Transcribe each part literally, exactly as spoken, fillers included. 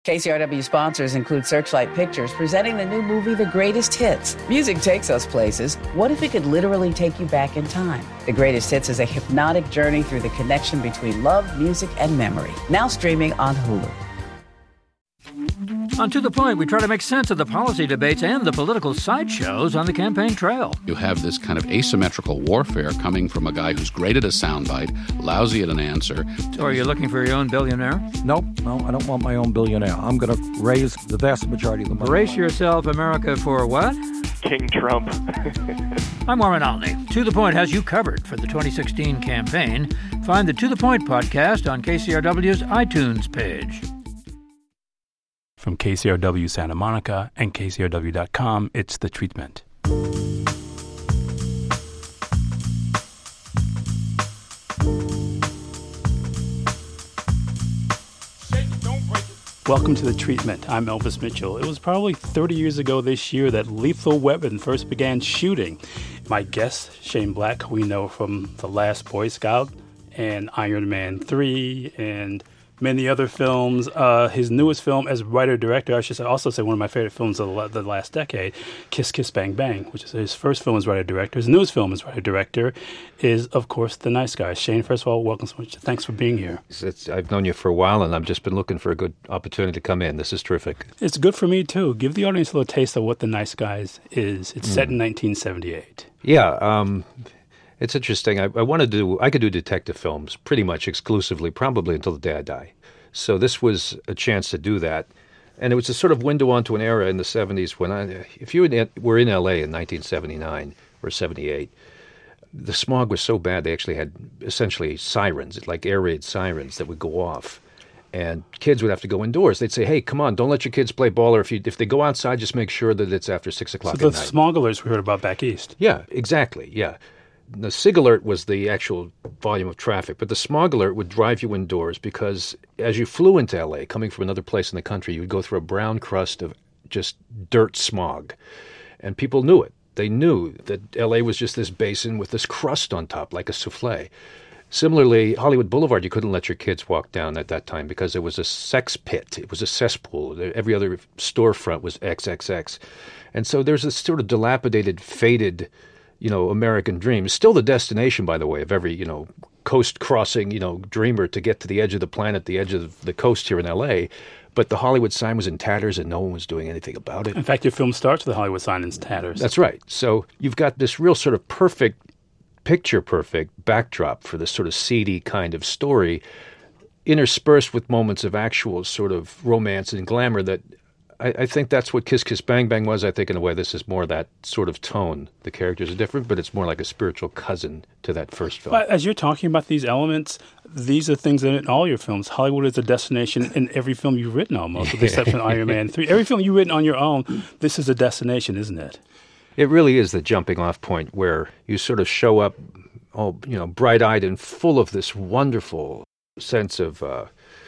K C R W sponsors include Searchlight Pictures, presenting the new movie, The Greatest Hits. Music takes us places. What if it could literally take you back in time? The Greatest Hits is a hypnotic journey through the connection between love, music, and memory. Now streaming on Hulu. On To The Point, we try to make sense of the policy debates and the political sideshows on the campaign trail. You have this kind of asymmetrical warfare coming from a guy who's great at a soundbite, lousy at an answer. So are you looking for your own billionaire? Nope, no, I don't want my own billionaire. I'm going to raise the vast majority of the money. Brace yourself, America, for what? King Trump. I'm Warren Olney. To The Point has you covered for the twenty sixteen campaign. Find the To The Point podcast on K C R W's iTunes page. From K C R W Santa Monica and K C R W dot com, it's The Treatment. Welcome to The Treatment. I'm Elvis Mitchell. It was probably thirty years ago this year that Lethal Weapon first began shooting. My guest, Shane Black, who we know from The Last Boy Scout and Iron Man three and many other films. Uh, his newest film as writer-director, I should also say one of my favorite films of the, the last decade, Kiss Kiss Bang Bang, which is his first film as writer-director. His newest film as writer-director is, of course, The Nice Guys. Shane, first of all, welcome so much. Thanks for being here. It's, it's, I've known you for a while, and I've just been looking for a good opportunity to come in. This is terrific. It's good for me, too. Give the audience a little taste of what The Nice Guys is. It's mm. set in nineteen seventy-eight. Yeah, um... It's interesting. I, I want to do, I could do detective films pretty much exclusively, probably until the day I die. So this was a chance to do that. And it was a sort of window onto an era in the seventies when I, if you were in L A in nineteen seventy-nine or seventy-eight, the smog was so bad they actually had essentially sirens, like air raid sirens that would go off. And kids would have to go indoors. They'd say, hey, come on, don't let your kids play ball. Or if you, if they go outside, just make sure that it's after six o'clock so at night. So the smog alerts we heard about back east. Yeah, exactly, yeah. The SIG alert was the actual volume of traffic, but the smog alert would drive you indoors because as you flew into L A, coming from another place in the country, you would go through a brown crust of just dirt smog. And people knew it. They knew that L A was just this basin with this crust on top, like a souffle. Similarly, Hollywood Boulevard, you couldn't let your kids walk down at that time because it was a sex pit. It was a cesspool. Every other storefront was triple X. And so there's this sort of dilapidated, faded, you know, American dream. It's still the destination, by the way, of every, you know, coast-crossing, you know, dreamer to get to the edge of the planet, the edge of the coast here in L A. But the Hollywood sign was in tatters and no one was doing anything about it. In fact, your film starts with the Hollywood sign in tatters. That's right. So you've got this real sort of perfect, picture-perfect backdrop for this sort of seedy kind of story, interspersed with moments of actual sort of romance and glamour that I, I think that's what Kiss Kiss Bang Bang was. I think in a way this is more that sort of tone. The characters are different, but it's more like a spiritual cousin to that first film. But as you're talking about these elements, these are things in all your films. Hollywood is a destination in every film you've written almost, with the exception of Iron Man three. Every film you've written on your own, this is a destination, isn't it? It really is the jumping off point where you sort of show up all, you know, bright-eyed and full of this wonderful sense of uh,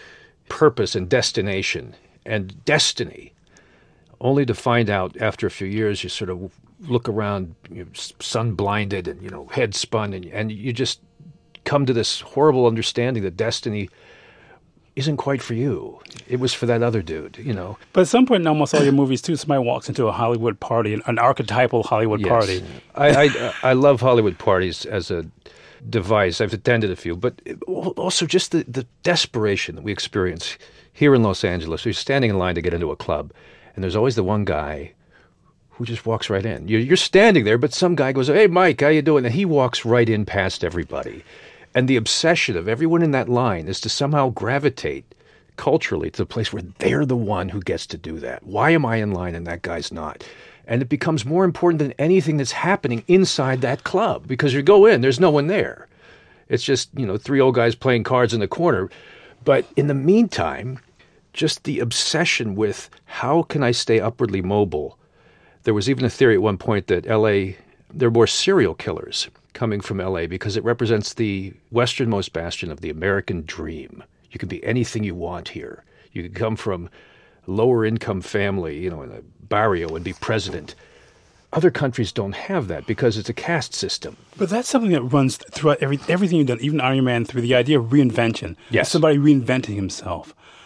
purpose and destination and destiny, only to find out after a few years you sort of look around, you know, sun-blinded and, you know, head spun, and, and you just come to this horrible understanding that destiny isn't quite for you. It was for that other dude, you know. But at some point in almost all your movies, too, somebody walks into a Hollywood party, an archetypal Hollywood yes. party. I, I I love Hollywood parties as a device. I've attended a few, but also just the, the desperation that we experience here in Los Angeles. You're standing in line to get into a club, and there's always the one guy who just walks right in. You're, you're standing there, but some guy goes, hey, Mike, how you doing? And he walks right in past everybody. And the obsession of everyone in that line is to somehow gravitate culturally to the place where they're the one who gets to do that. Why am I in line and that guy's not? And it becomes more important than anything that's happening inside that club, because you go in, there's no one there. It's just, you know, three old guys playing cards in the corner. But in the meantime, just the obsession with how can I stay upwardly mobile. There was even a theory at one point that L A, there are more serial killers coming from L A because it represents the westernmost bastion of the American dream. You can be anything you want here. You can come from a lower income family, you know, in a barrio and be president. Other countries don't have that because it's a caste system. But that's something that runs throughout every, everything you've done, even Iron Man three, the idea of reinvention. Yes. Somebody reinventing himself.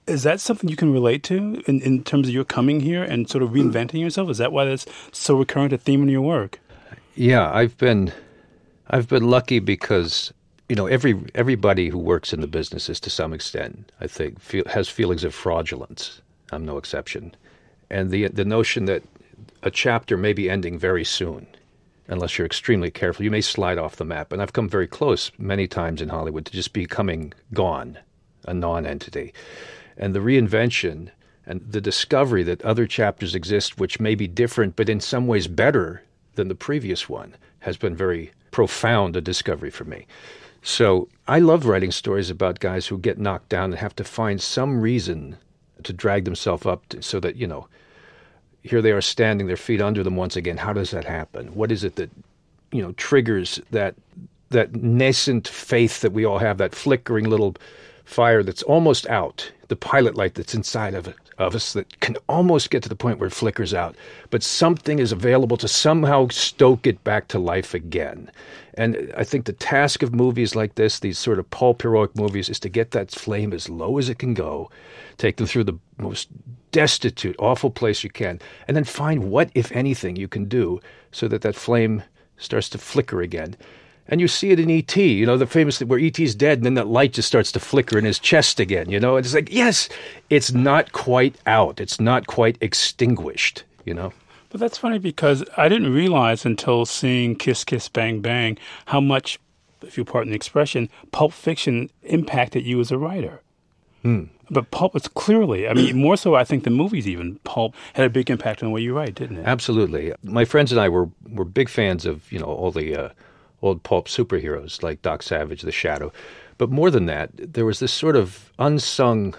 Is that something you can relate to in, in terms of your coming here and sort of reinventing yourself? Is that why that's so recurrent a theme in your work? Yeah, I've been I've been lucky because, you know, every everybody who works in the business is to some extent, I think, feel, has feelings of fraudulence. I'm no exception. And the the notion that a chapter may be ending very soon, unless you're extremely careful, you may slide off the map. And I've come very close many times in Hollywood to just becoming gone, a non-entity. And the reinvention and the discovery that other chapters exist which may be different but in some ways better than the previous one has been very profound a discovery for me. So I love writing stories about guys who get knocked down and have to find some reason to drag themselves up to, so that, you know, here they are standing, their feet under them once again. How does that happen? What is it that, you know, triggers that that nascent faith that we all have, that flickering little fire that's almost out, the pilot light that's inside of, of us that can almost get to the point where it flickers out, but something is available to somehow stoke it back to life again. And I think the task of movies like this, these sort of pulp heroic movies, is to get that flame as low as it can go, take them through the most destitute, awful place you can, and then find what, if anything, you can do so that that flame starts to flicker again. And you see it in E T, you know, the famous thing where E T's dead and then that light just starts to flicker in his chest again, you know. It's like, yes, it's not quite out. It's not quite extinguished, you know. But that's funny because I didn't realize until seeing Kiss Kiss Bang Bang how much, if you pardon the expression, Pulp Fiction impacted you as a writer. Hmm. But Pulp is clearly, I mean, more so I think the movies even, Pulp had a big impact on the way you write, didn't it? Absolutely. My friends and I were, were big fans of, you know, all the uh, old pulp superheroes like Doc Savage, The Shadow. But more than that, there was this sort of unsung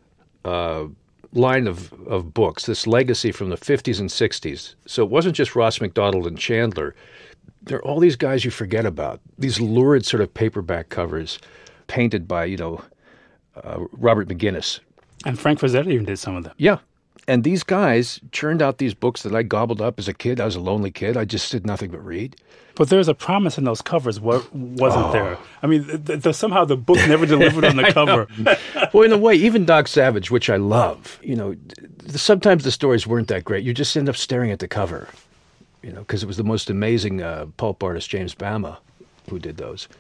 uh, line of, of books, this legacy from the fifties and sixties. So it wasn't just Ross McDonald and Chandler. There are all these guys you forget about, these lurid sort of paperback covers painted by, you know, uh, Robert McGinnis. And Frank Frazetta even did some of them. Yeah. And these guys churned out these books that I gobbled up as a kid. I was a lonely kid. I just did nothing but read. But there's a promise in those covers, wasn't Oh. there? I mean, th- th- somehow the book never delivered on the cover. Well, in a way, even Doc Savage, which I love, you know, th- sometimes the stories weren't that great. You just end up staring at the cover, you know, because it was the most amazing uh, pulp artist, James Bama, who did those.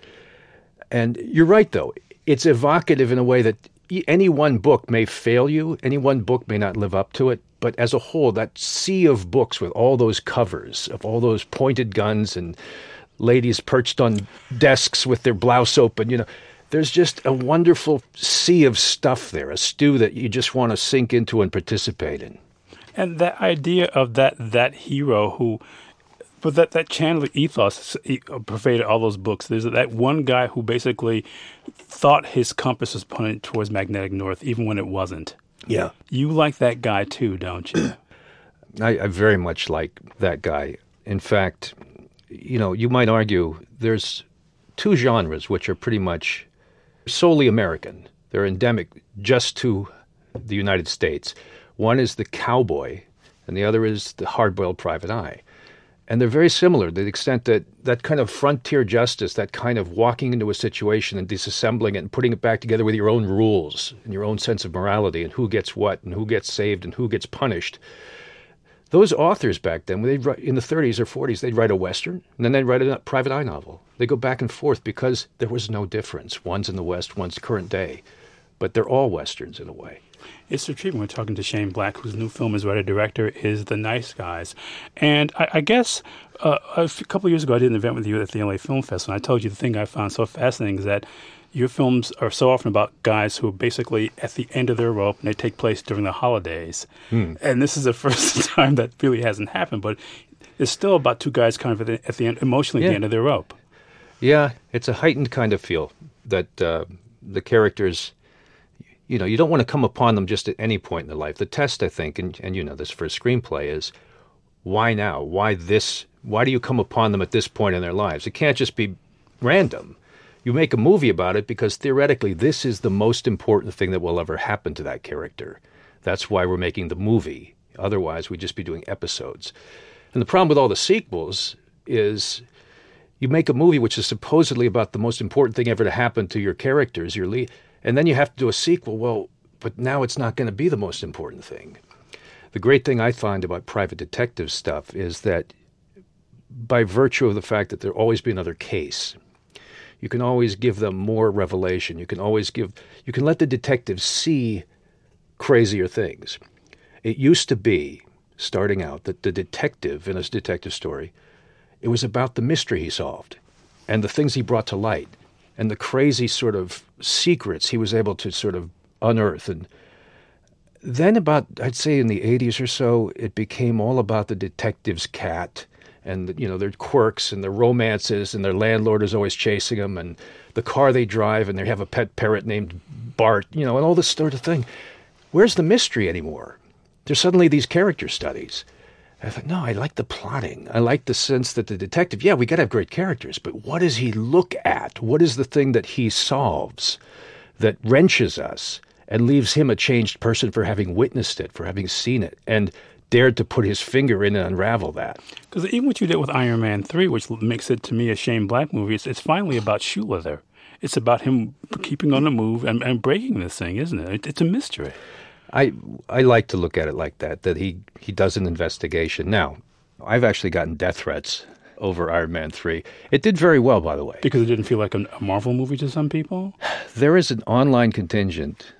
And you're right, though. It's evocative in a way that any one book may fail you. Any one book may not live up to it. But as a whole, that sea of books with all those covers of all those pointed guns and ladies perched on desks with their blouse open, you know, there's just a wonderful sea of stuff there, a stew that you just want to sink into and participate in. And that idea of that that hero who, but that, that Chandler ethos pervaded all those books. There's that one guy who basically thought his compass was pointed towards magnetic north, even when it wasn't. Yeah. You like that guy too, don't you? I, I very much like that guy. In fact, you know, you might argue there's two genres which are pretty much solely American. They're endemic just to the United States. One is the cowboy, and the other is the hard-boiled private eye. And they're very similar to the extent that that kind of frontier justice, that kind of walking into a situation and disassembling it and putting it back together with your own rules and your own sense of morality and who gets what and who gets saved and who gets punished. Those authors back then, when they'd write, in the thirties or forties, they'd write a Western and then they'd write a private eye novel. They go back and forth because there was no difference. One's in the West, one's current day. But they're all Westerns in a way. It's the treatment. We're talking to Shane Black, whose new film as writer-director is The Nice Guys. And I, I guess uh, a f- couple of years ago, I did an event with you at the L A Film Festival, and I told you the thing I found so fascinating is that your films are so often about guys who are basically at the end of their rope, and they take place during the holidays. Hmm. And this is the first time that really hasn't happened, but it's still about two guys kind of at the, at the end, emotionally Yeah. at the end of their rope. Yeah, it's a heightened kind of feel that uh, the characters... You know, you don't want to come upon them just at any point in their life. The test, I think, and, and you know this for a screenplay, is why now? Why this? Why do you come upon them at this point in their lives? It can't just be random. You make a movie about it because theoretically this is the most important thing that will ever happen to that character. That's why we're making the movie. Otherwise, we'd just be doing episodes. And the problem with all the sequels is you make a movie which is supposedly about the most important thing ever to happen to your characters, your lead, and then you have to do a sequel. Well, but now it's not going to be the most important thing. The great thing I find about private detective stuff is that by virtue of the fact that there'll always be another case, you can always give them more revelation. You can always give, you can let the detective see crazier things. It used to be, starting out, that the detective in a detective story, it was about the mystery he solved and the things he brought to light and the crazy sort of secrets he was able to sort of unearth. And then about, I'd say in the eighties or so, it became all about the detective's cat and, you know, their quirks and their romances, and their landlord is always chasing them, and the car they drive, and they have a pet parrot named Bart, you know, and all this sort of thing. Where's the mystery anymore? There's suddenly these character studies. I thought, no, I like the plotting. I like the sense that the detective, yeah, we got to have great characters, but what does he look at? What is the thing that he solves that wrenches us and leaves him a changed person for having witnessed it, for having seen it, and dared to put his finger in and unravel that? Because even what you did with Iron Man three, which makes it, to me, a Shane Black movie, it's, it's finally about shoe leather. It's about him keeping on the move and, and breaking this thing, isn't it? it? It's a mystery. I I like to look at it like that, that he, he does an investigation. Now, I've actually gotten death threats over Iron Man three. It did very well, by the way. Because it didn't feel like a, a Marvel movie to some people? There is an online contingent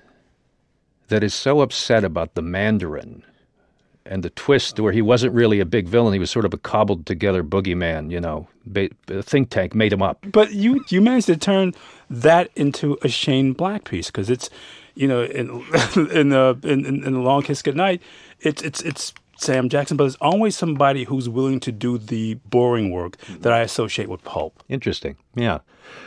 that is so upset about the Mandarin and the twist where he wasn't really a big villain. He was sort of a cobbled-together boogeyman, you know. Ba- a think tank made him up. But you, you managed to turn that into a Shane Black piece, because it's, you know, in in, uh, in in in The Long Kiss Goodnight, it's it's it's Sam Jackson, but there's always somebody who's willing to do the boring work that I associate with pulp. Interesting, yeah.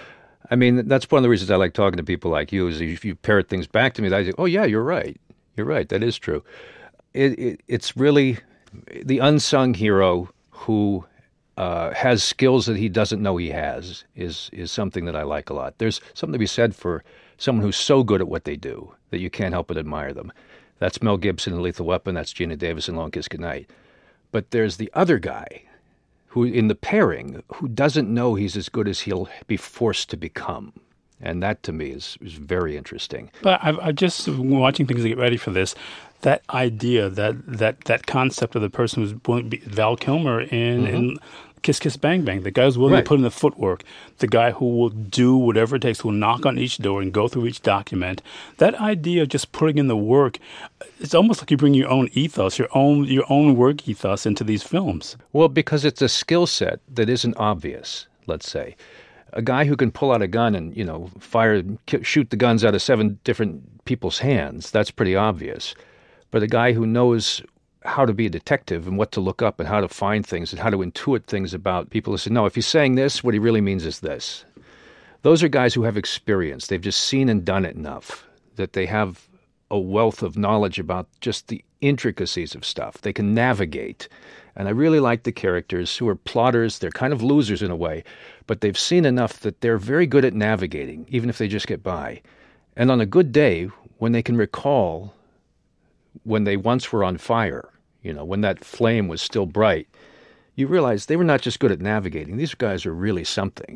I mean, that's one of the reasons I like talking to people like you, is if you parrot things back to me, I say, oh, yeah, you're right. You're right. That is true. It, it, it's really the unsung hero who uh, has skills that he doesn't know he has is is something that I like a lot. There's something to be said for someone who's so good at what they do that you can't help but admire them. That's Mel Gibson in Lethal Weapon. That's Gina Davis in Long Kiss Goodnight. But there's the other guy who, in the pairing, who doesn't know he's as good as he'll be forced to become. And that, to me, is, is very interesting. But I've, I've just, watching things to get ready for this, that idea, that that, that concept of the person who's willing to be Val Kilmer in, mm-hmm. in Kiss Kiss Bang Bang, the guy who's willing right. to put in the footwork, the guy who will do whatever it takes, who will knock on each door and go through each document, that idea of just putting in the work, it's almost like you bring your own ethos, your own your own work ethos into these films. Well, because it's a skill set that isn't obvious, let's say. A guy who can pull out a gun and, you know, fire, shoot the guns out of seven different people's hands, that's pretty obvious. But a guy who knows how to be a detective and what to look up and how to find things and how to intuit things about people who say, no, if he's saying this, what he really means is this. Those are guys who have experience. They've just seen and done it enough that they have a wealth of knowledge about just the intricacies of stuff. They can navigate. And I really like the characters who are plotters. They're kind of losers in a way, but they've seen enough that they're very good at navigating, even if they just get by. And on a good day, when they can recall when they once were on fire, you know, when that flame was still bright, you realize they were not just good at navigating. These guys are really something.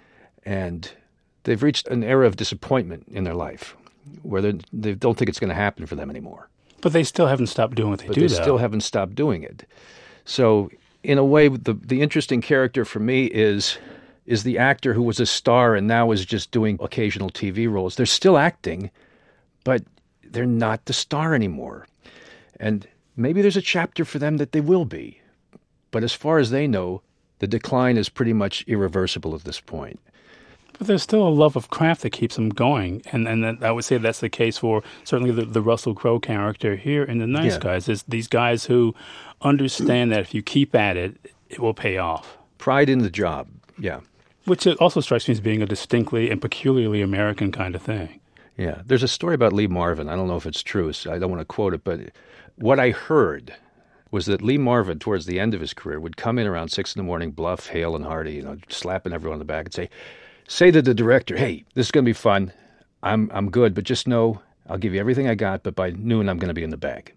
And they've reached an era of disappointment in their life where they don't think it's going to happen for them anymore. But they still haven't stopped doing what they but do, they though. still haven't stopped doing it. So, in a way, the the interesting character for me is is the actor who was a star and now is just doing occasional T V roles. They're still acting, but they're not the star anymore. And maybe there's a chapter for them that they will be. But as far as they know, the decline is pretty much irreversible at this point. But there's still a love of craft that keeps them going. And and that, I would say that's the case for certainly the, the Russell Crowe character here in The Nice yeah. Guys. It's these guys who understand that if you keep at it, it will pay off. Pride in the job, yeah. Which also strikes me as being a distinctly and peculiarly American kind of thing. Yeah. There's a story about Lee Marvin. I don't know if it's true, so I don't want to quote it, but what I heard was that Lee Marvin, towards the end of his career, would come in around six in the morning, bluff, hale and hearty, you know, slapping everyone on the back and say, say to the director, hey, this is going to be fun. I'm I'm good, but just know I'll give you everything I got, but by noon I'm going to be in the bag.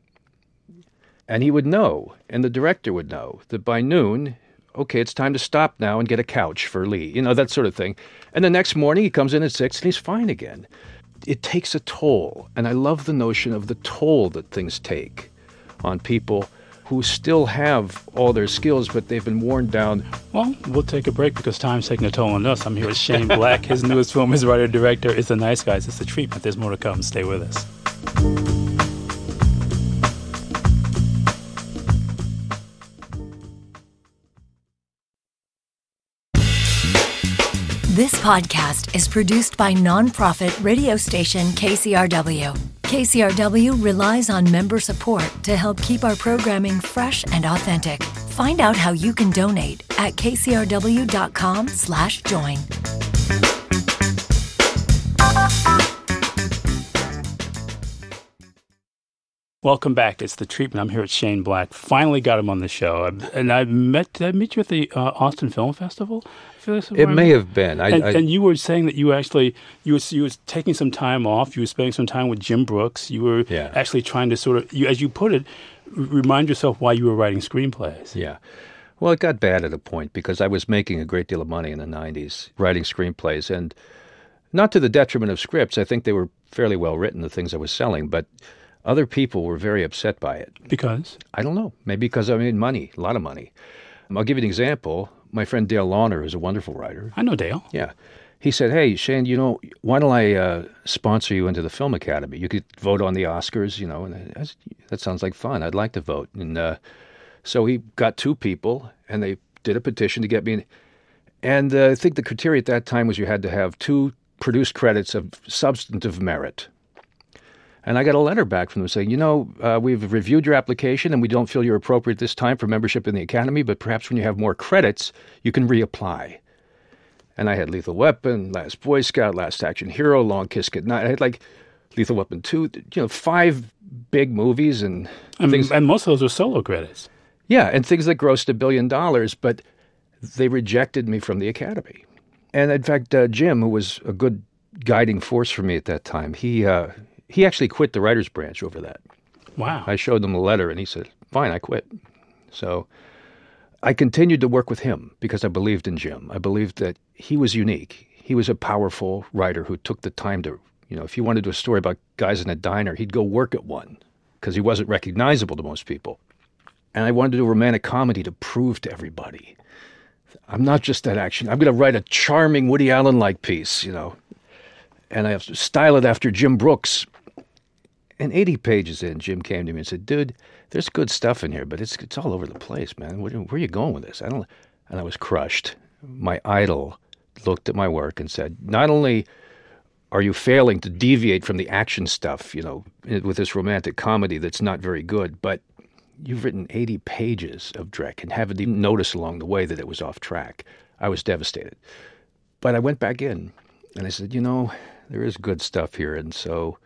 And he would know, and the director would know, that by noon, okay, it's time to stop now and get a couch for Lee, you know, that sort of thing. And the next morning he comes in at six and he's fine again. it takes a toll. And I love the notion of the toll that things take on people who still have all their skills, but they've been worn down. Well, we'll take a break because time's taking a toll on us. I'm here with Shane Black. His newest film, his writer-director, is The Nice Guys. It's The Treatment. There's more to come. Stay with us. This podcast is produced by nonprofit radio station K C R W. K C R W relies on member support to help keep our programming fresh and authentic. Find out how you can donate at kcrw.com slash join. Welcome back. It's The Treatment. I'm here with Shane Black. Finally got him on the show. And I met did I meet you at the uh, Austin Film Festival? I feel like it may have been. I, and, I, and you were saying that you actually, you were, you were taking some time off. You were spending some time with Jim Brooks. You were yeah. actually trying to sort of, you, as you put it, remind yourself why you were writing screenplays. Yeah. Well, it got bad at a point because I was making a great deal of money in the nineties writing screenplays. And not to the detriment of scripts. I think they were fairly well written, the things I was selling. But other people were very upset by it. Because? I don't know. Maybe because I made money, a lot of money. I'll give you an example. My friend Dale Launer is a wonderful writer. I know Dale. Yeah. He said, hey, Shane, you know, why don't I uh, sponsor you into the Film Academy? You could vote on the Oscars, you know, and that's, that sounds like fun. I'd like to vote. And uh, so he got two people, and they did a petition to get me in. And uh, I think the criteria at that time was you had to have two produced credits of substantive merit. And I got a letter back from them saying, you know, uh, we've reviewed your application and we don't feel you're appropriate this time for membership in the Academy, but perhaps when you have more credits, you can reapply. And I had Lethal Weapon, Last Boy Scout, Last Action Hero, Long Kiss Goodnight. I had like Lethal Weapon two, you know, five big movies and, and things. And most of those were solo credits. Yeah, and things that grossed a billion dollars, but they rejected me from the Academy. And in fact, uh, Jim, who was a good guiding force for me at that time, he... Uh, He actually quit the writer's branch over that. Wow. I showed him the letter, and he said, fine, I quit. So I continued to work with him because I believed in Jim. I believed that he was unique. He was a powerful writer who took the time to, you know, if he wanted to do a story about guys in a diner, he'd go work at one because he wasn't recognizable to most people. And I wanted to do a romantic comedy to prove to everybody, I'm not just that action. I'm going to write a charming Woody Allen-like piece, you know, and I have to style it after Jim Brooks. And eighty pages in, Jim came to me and said, dude, there's good stuff in here, but it's it's all over the place, man. Where, where are you going with this? I don't. And I was crushed. My idol looked at my work and said, not only are you failing to deviate from the action stuff, you know, with this romantic comedy that's not very good, but you've written eighty pages of dreck and haven't even noticed along the way that it was off track. I was devastated. But I went back in and I said, you know, there is good stuff here. And so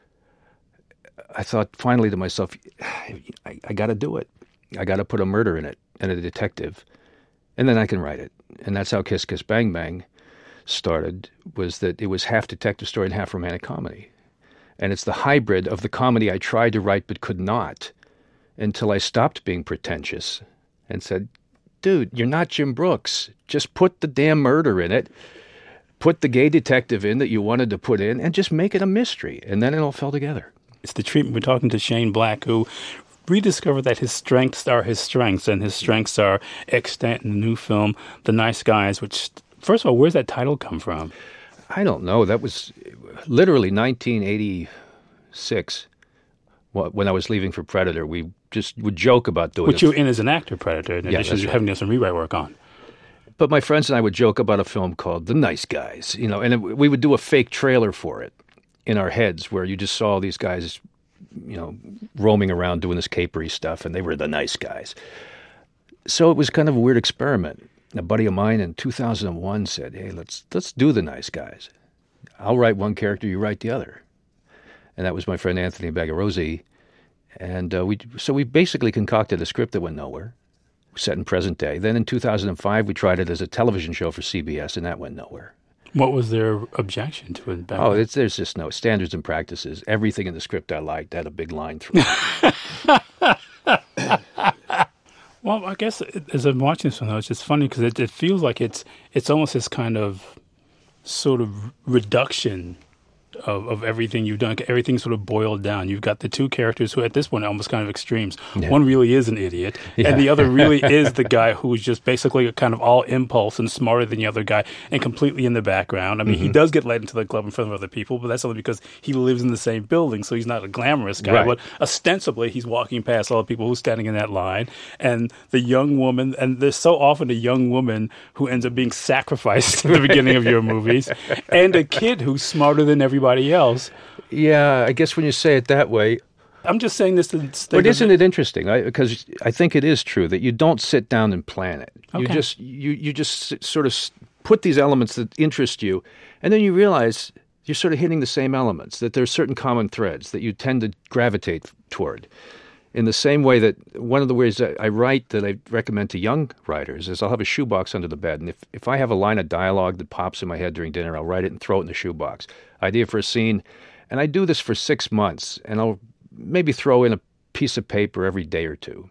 I thought finally to myself, I, I got to do it. I got to put a murder in it and a detective, and then I can write it. And that's how Kiss Kiss Bang Bang started, was that it was half detective story and half romantic comedy. And it's the hybrid of the comedy I tried to write but could not until I stopped being pretentious and said, dude, you're not Jim Brooks. Just put the damn murder in it. Put the gay detective in that you wanted to put in and just make it a mystery. And then it all fell together. It's The Treatment. We're talking to Shane Black, who rediscovered that his strengths are his strengths, and his strengths are extant in the new film, The Nice Guys, which, first of all, where's that title come from? I don't know. That was literally nineteen eighty-six. When I was leaving for Predator, we just would joke about doing it. Which you're in as an actor, Predator, in yeah, addition to right. having done some rewrite work on. But my friends and I would joke about a film called The Nice Guys, you know, and it, we would do a fake trailer for it in our heads where you just saw these guys, you know, roaming around doing this capery stuff, and they were the nice guys. So it was kind of a weird experiment. A buddy of mine in two thousand one said, hey, let's let's do The Nice Guys. I'll write one character, you write the other. And that was my friend Anthony Bagarozzi. And uh, we so we basically concocted a script that went nowhere, set in present day. Then in two thousand five, we tried it as a television show for C B S, and that went nowhere. What was their objection to it? Oh, it's, there's just no standards and practices. Everything in the script I liked had a big line through it. Well, I guess as I'm watching this one, though, it's just funny because it, it feels like it's it's almost this kind of sort of reduction of, of everything you've done. Everything's sort of boiled down. You've got the two characters who at this point are almost kind of extremes. Yeah. One really is an idiot, yeah. and the other really is the guy who's just basically kind of all impulse and smarter than the other guy and completely in the background. I mean, mm-hmm. he does get let into the club in front of other people, but that's only because he lives in the same building, so he's not a glamorous guy. Right. But ostensibly, he's walking past all the people who are standing in that line. And the young woman, and there's so often a young woman who ends up being sacrificed at the beginning of your movies, and a kid who's smarter than everybody else. Yeah, I guess when you say it that way. I'm just saying this to... But isn't it interesting? I, because I think it is true that you don't sit down and plan it. Okay. You just you you just sort of put these elements that interest you, and then you realize you're sort of hitting the same elements, that there are certain common threads that you tend to gravitate toward. In the same way that one of the ways that I write that I recommend to young writers is I'll have a shoebox under the bed, and if, if I have a line of dialogue that pops in my head during dinner, I'll write it and throw it in the shoebox. Idea for a scene, and I do this for six months, and I'll maybe throw in a piece of paper every day or two.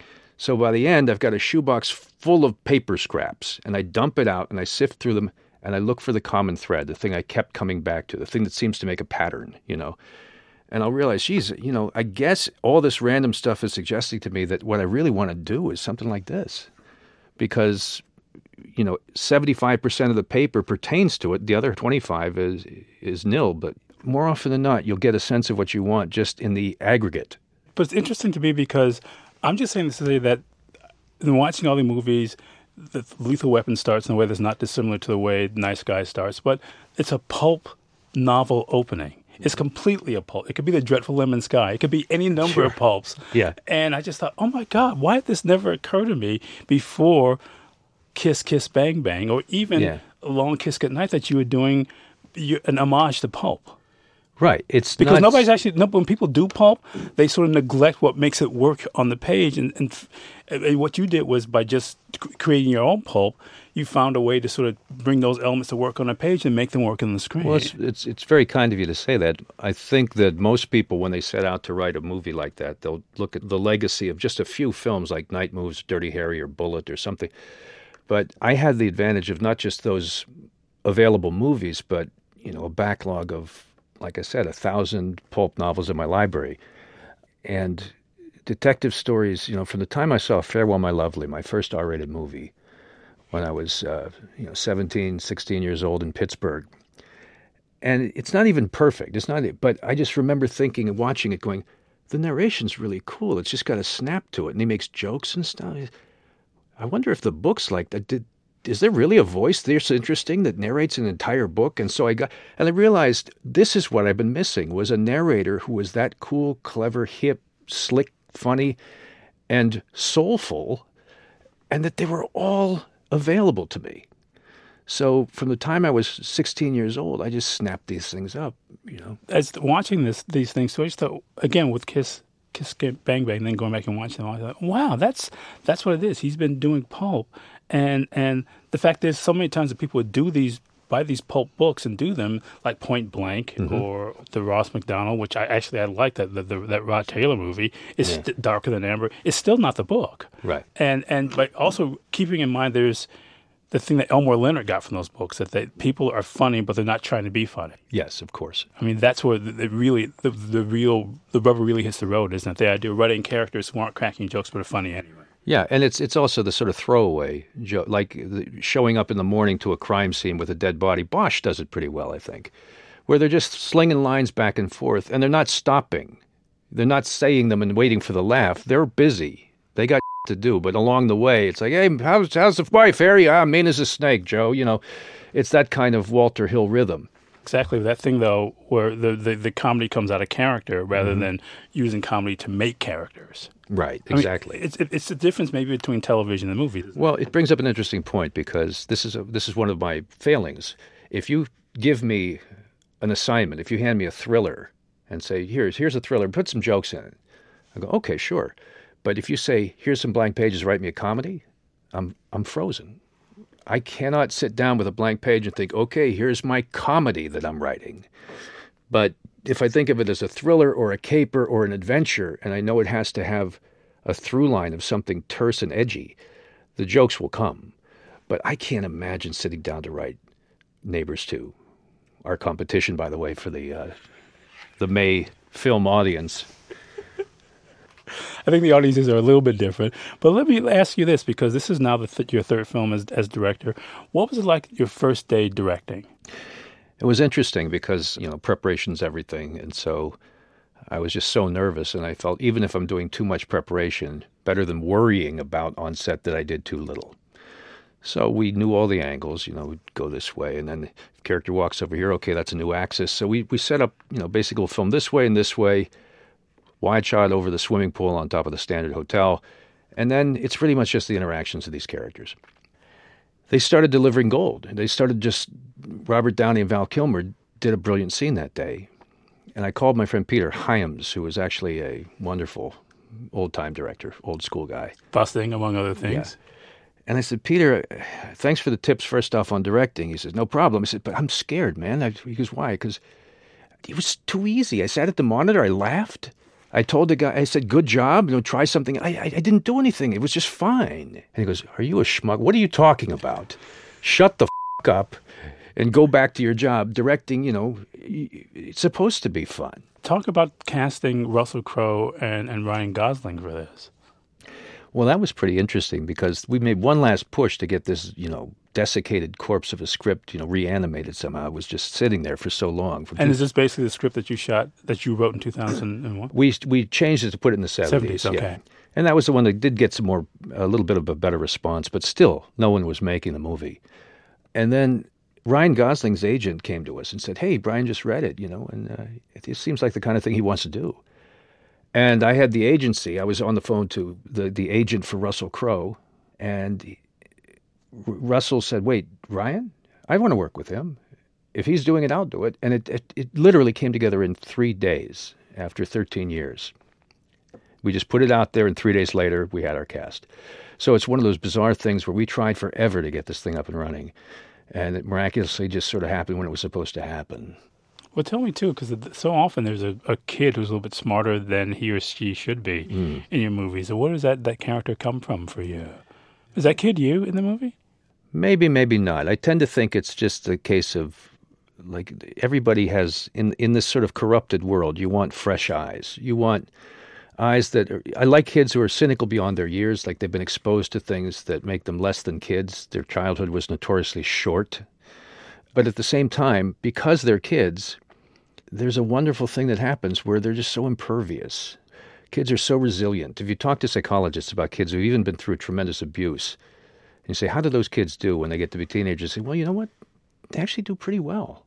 So by the end, I've got a shoebox full of paper scraps, and I dump it out, and I sift through them, and I look for the common thread, the thing I kept coming back to, the thing that seems to make a pattern, you know. And I'll realize, geez, you know, I guess all this random stuff is suggesting to me that what I really want to do is something like this. Because, you know, seventy-five percent of the paper pertains to it. The other twenty-five is is nil. But more often than not, you'll get a sense of what you want just in the aggregate. But it's interesting to me because I'm just saying this to say that in watching all the movies, the Lethal Weapon starts in a way that's not dissimilar to the way Nice Guys starts. But it's a pulp novel opening. It's completely a pulp. It could be The Dreadful Lemon Sky. It could be any number sure. of pulps. Yeah. And I just thought, oh, my God, why did this never occur to me before Kiss, Kiss, Bang, Bang, or even yeah. Long Kiss Goodnight, that you were doing an homage to pulp? Right. It's because not... nobody's actually, no, when people do pulp, they sort of neglect what makes it work on the page. And, and, and what you did was by just creating your own pulp, you found a way to sort of bring those elements to work on a page and make them work on the screen. Well, it's, it's it's very kind of you to say that. I think that most people, when they set out to write a movie like that, they'll look at the legacy of just a few films like Night Moves, Dirty Harry, or Bullet, or something. But I had the advantage of not just those available movies, but, you know, a backlog of, like I said, a thousand pulp novels in my library. And detective stories, you know, from the time I saw Farewell, My Lovely, my first R-rated movie, when I was, uh, you know, seventeen, sixteen years old in Pittsburgh. And it's not even perfect. It's not, but I just remember thinking and watching it going, the narration's really cool. It's just got a snap to it. And he makes jokes and stuff. I wonder if the book's like that. Did, is there really a voice this interesting that narrates an entire book? And so I got, and I realized this is what I've been missing, was a narrator who was that cool, clever, hip, slick, funny, and soulful, and that they were all available to me. So from the time I was sixteen years old, I just snapped these things up, you know. As watching this, these things, so I just thought, again, with Kiss, Kiss, Bang, Bang, then going back and watching them, I thought, wow, that's that's what it is. He's been doing pulp. And and the fact is, so many times that people would do these, buy these pulp books and do them, like Point Blank mm-hmm. or the Ross McDonald, which I actually I like that the, the, that Rod Taylor movie is yeah. st- Darker Than Amber. It's still not the book, right? And and but also keeping in mind, there's the thing that Elmore Leonard got from those books, that they, people are funny, but they're not trying to be funny. Yes, of course. I mean, that's where the, the really the, the real the rubber really hits the road, isn't it? The idea of writing characters who aren't cracking jokes but are funny anyway. Yeah, and it's it's also the sort of throwaway joke, like the, showing up in the morning to a crime scene with a dead body. Bosch does it pretty well, I think, where they're just slinging lines back and forth, and they're not stopping. They're not saying them and waiting for the laugh. They're busy. They got to do, but along the way, it's like, hey, how's, how's the wife, Harry? I'm mean as a snake, Joe. You know, it's that kind of Walter Hill rhythm. Exactly. That thing, though, where the, the, the comedy comes out of character rather mm-hmm. than using comedy to make characters. Right, exactly. I mean, it's it's the difference maybe between television and movies. Well, it brings up an interesting point, because this is a, this is one of my failings. If you give me an assignment, if you hand me a thriller and say, here's here's a thriller, put some jokes in it, I go, okay, sure. But if you say, here's some blank pages, write me a comedy, I'm I'm frozen. I cannot sit down with a blank page and think, okay, here's my comedy that I'm writing. But if I think of it as a thriller or a caper or an adventure, and I know it has to have a through line of something terse and edgy, the jokes will come. But I can't imagine sitting down to write Neighbors two our competition, by the way, for the uh, the May film audience. I think the audiences are a little bit different. But let me ask you this, because this is now the th- your third film as, as director. What was it like your first day directing? It was interesting because, you know, preparation's everything. And so I was just so nervous. And I felt even if I'm doing too much preparation, better than worrying about on set that I did too little. So we knew all the angles, you know, we'd go this way. And then if character walks over here, okay, that's a new axis. So we, we set up, you know, basically we'll film this way and this way. Wide shot over the swimming pool on top of the Standard Hotel. And then it's pretty much just the interactions of these characters. They started delivering gold. They started just, Robert Downey and Val Kilmer did a brilliant scene that day. And I called my friend Peter Hyams, who was actually a wonderful old-time director, old-school guy. Busting, among other things. Yeah. And I said, Peter, thanks for the tips first off on directing. He says, no problem. I said, but I'm scared, man. I, he goes, why? Because it was too easy. I sat at the monitor. I laughed. I told the guy, I said, good job, you know, try something. I, I I didn't do anything. It was just fine. And he goes, are you a schmuck? What are you talking about? Shut the f*** up and go back to your job. Directing, you know, it's supposed to be fun. Talk about casting Russell Crowe and, and Ryan Gosling for this. Well, that was pretty interesting because we made one last push to get this, you know, desiccated corpse of a script, you know, reanimated somehow. It was just sitting there for so long. For and two, is this basically the script that you shot, that you wrote in two thousand one? We we changed it to put it in the seventies. seventies, okay. Yeah. And that was the one that did get some more, a little bit of a better response, but still, no one was making the movie. And then Ryan Gosling's agent came to us and said, hey, Brian just read it, you know, and uh, it, it seems like the kind of thing he wants to do. And I had the agency. I was on the phone to the, the agent for Russell Crowe, and he, R- Russell said, wait, Ryan? I want to work with him. If he's doing it, I'll do it. And it, it, it literally came together in three days after thirteen years. We just put it out there, and three days later, we had our cast. So it's one of those bizarre things where we tried forever to get this thing up and running, and it miraculously just sort of happened when it was supposed to happen. Well, tell me, too, because so often there's a, a kid who's a little bit smarter than he or she should be mm. in your movies. So where does that, that character come from for you? Is that kid you in the movie? Maybe, maybe not. I tend to think it's just a case of, like, everybody has, in in this sort of corrupted world, you want fresh eyes. You want eyes that are, I like kids who are cynical beyond their years, like they've been exposed to things that make them less than kids. Their childhood was notoriously short. But at the same time, because they're kids, there's a wonderful thing that happens where they're just so impervious. Kids are so resilient. If you talk to psychologists about kids who've even been through tremendous abuse, and you say, how do those kids do when they get to be teenagers? They say, well, you know what? They actually do pretty well.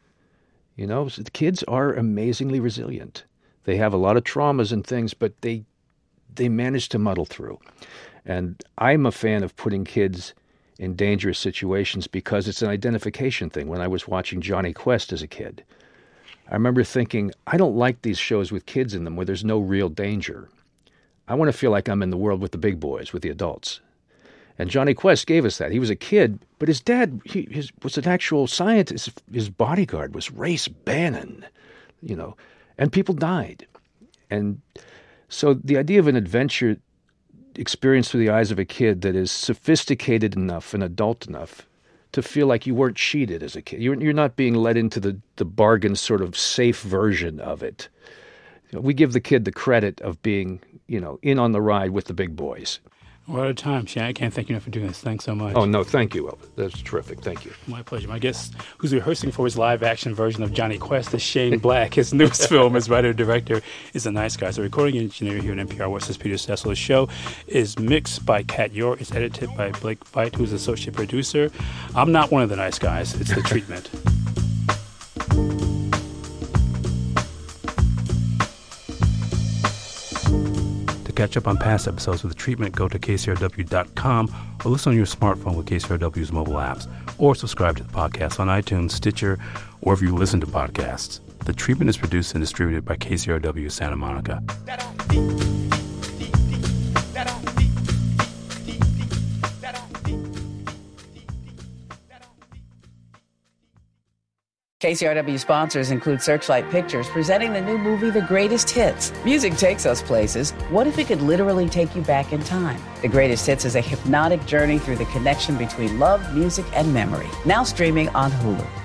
You know, so the kids are amazingly resilient. They have a lot of traumas and things, but they they manage to muddle through. And I'm a fan of putting kids in dangerous situations because it's an identification thing. When I was watching Johnny Quest as a kid, I remember thinking, I don't like these shows with kids in them where there's no real danger. I want to feel like I'm in the world with the big boys, with the adults. And Johnny Quest gave us that. He was a kid, but his dad he, his, was an actual scientist. His bodyguard was Race Bannon, you know, and people died. And so the idea of an adventure experience through the eyes of a kid that is sophisticated enough and adult enough to feel like you weren't cheated as a kid. You're, you're not being led into the, the bargain sort of safe version of it. You know, we give the kid the credit of being, you know, in on the ride with the big boys. What a time, Shane. I can't thank you enough for doing this. Thanks so much. Oh, no, thank you, Elvis. That's terrific. Thank you. My pleasure. My guest, who's rehearsing for his live-action version of Johnny Quest, is Shane Black. His newest film as writer-director is The Nice Guys. The recording engineer here at N P R West is Peter Cecil. The show is mixed by Kat York. It's edited by Blake Veit, who's associate producer. I'm not one of the nice guys. It's The Treatment. Catch up on past episodes of The Treatment, go to K C R W dot com or listen on your smartphone with K C R W's mobile apps, or subscribe to the podcast on iTunes, Stitcher, or wherever you listen to podcasts. The Treatment is produced and distributed by K C R W Santa Monica. K C R W sponsors include Searchlight Pictures, presenting the new movie, The Greatest Hits. Music takes us places. What if it could literally take you back in time? The Greatest Hits is a hypnotic journey through the connection between love, music, and memory. Now streaming on Hulu.